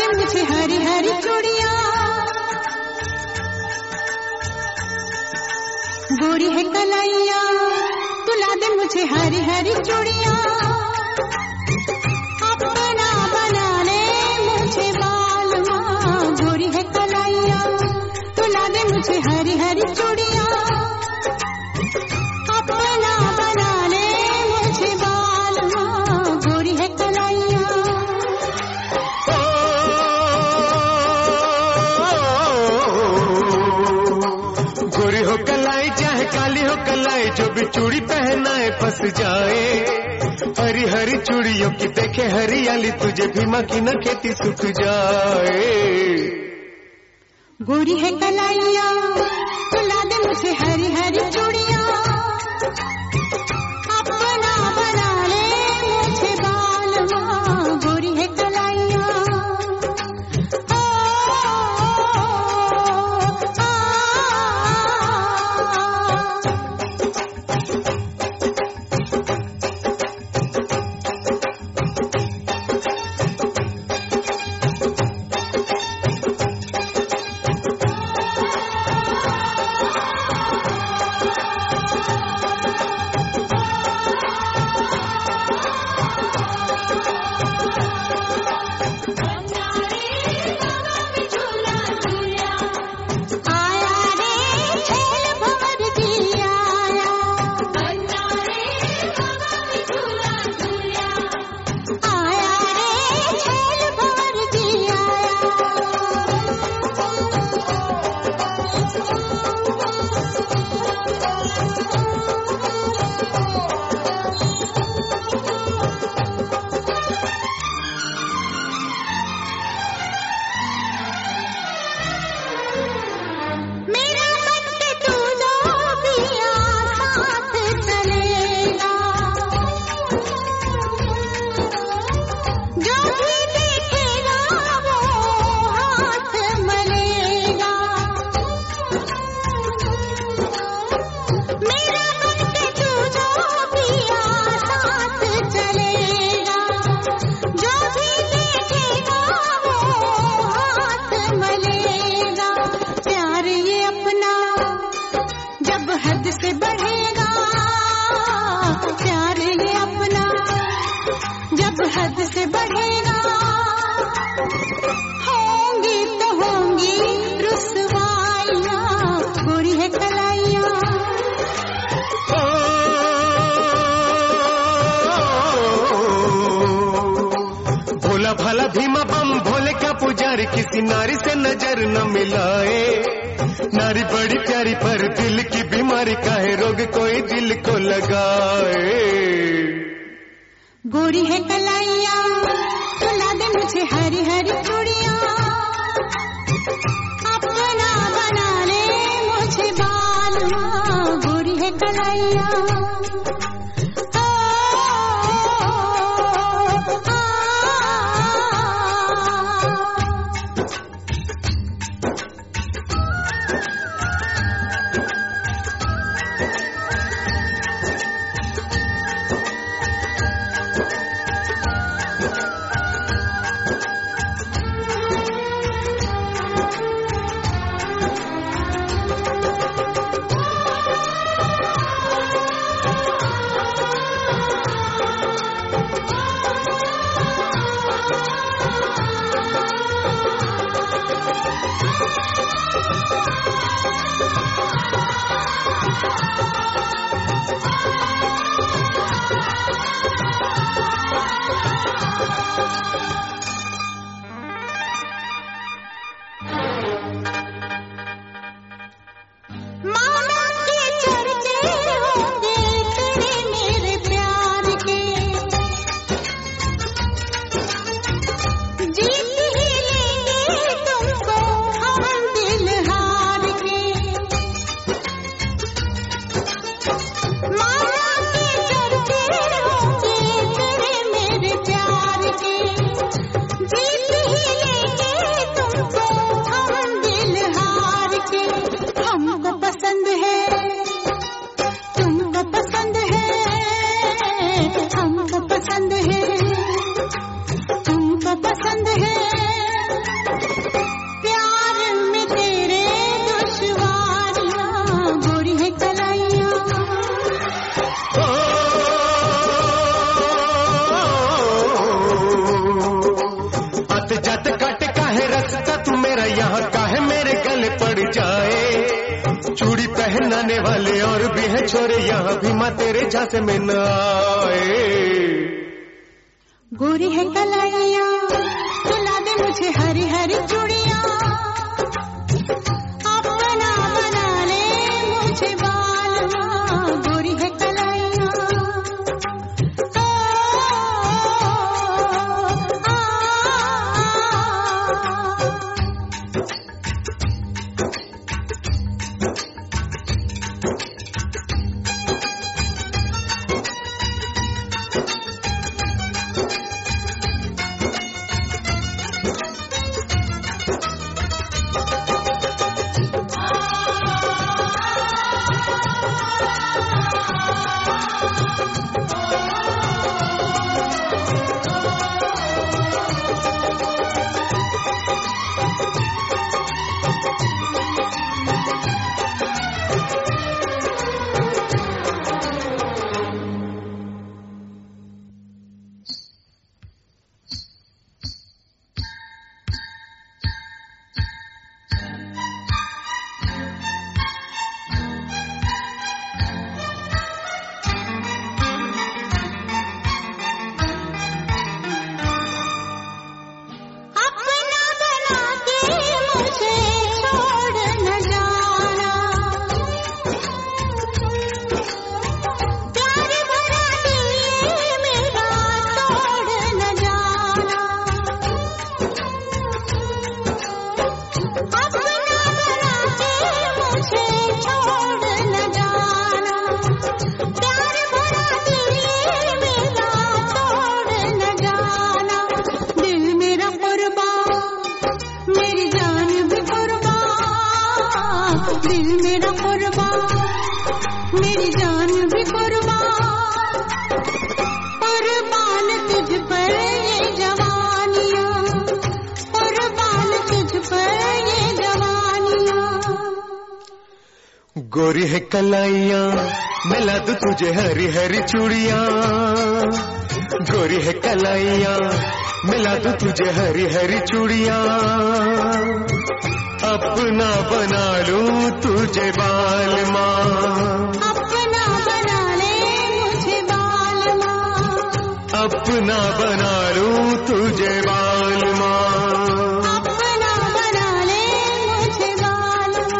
दे मुझे हरी हरी चूड़ियां, गोरी है कलाइया, तुला दे मुझे हरी हरी चूड़ियां, अपना बना ले मुझे बालमा, गोरी है कलाइया, तुला दे मुझे हरी हरी चूड़ियां, अपना बना ले मुझे बालमा, गोरी है कलाइया। गोरी हो कलाई चाहे काली हो कलाई, जो भी चूड़ी पहनाए फंस जाए, हरी हरी चूड़ियों की देखे हरियाली, तुझे भीमा की न खेती सूख जाए। गोरी है कलाइया, तुला दे मुझे हरी हरी चूड़ियां, अपना बना ले मुझे बालमा, गोरी है कलाइया। हद से बढ़ेगा, होंगी तो होंगी रुसवाइयां, गोरी है कलाइया। भोला भाला भीमा बम भोले का पुजारी, किसी नारी से नजर न मिलाए, नारी बड़ी प्यारी पर दिल की बीमारी, काहे रोग कोई दिल को लगाए। गोरी है कलाइया, तुला दे मुझे हरी हरी चूड़ियां, अपना बना ले मुझे बालमा, गोरी है कलाइया। जत काट काहे रास्ता तू मेरा यहाँ काहे मेरे गले पड़ जाए। चूड़ी पहनाने वाले और भी है छोरे यहाँ भी माँ तेरे झांसे में न आए। गोरी है कलाइया तुला दे मुझे हरी हरी चूड़ियां, अपना बना ले मुझे बालमा। गोरी है कलाइया दिल मेरा कुर्बान, मेरी जान भी कुर्बान, कुर्बान तुझ पर ये जवानियां, कुर्बान तुझ पर ये जवानियां। गोरी है कलाइयां मिला दूं तुझे हरी हरी चूड़ियां, गोरी है कलाइयां मिला दूं तुझे हरी हरी चूड़ियां, अपना बना लूं तुझे बालमा, अपना बना ले मुझे बालमा, अपना बना लूं तुझे बालमा, अपना बना ले मुझे बालमा।